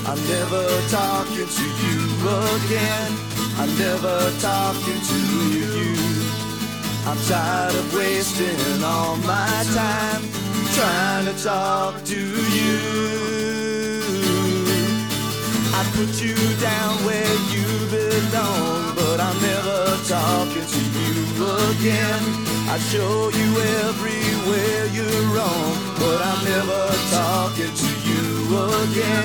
I'm never talking to you again. I'm never talking to you. I'm tired of wasting all my time trying to talk to you. I put you down where you belong, but I'm never talking to you again. I show you everywhere you're wrong, but I'm never talking to you again.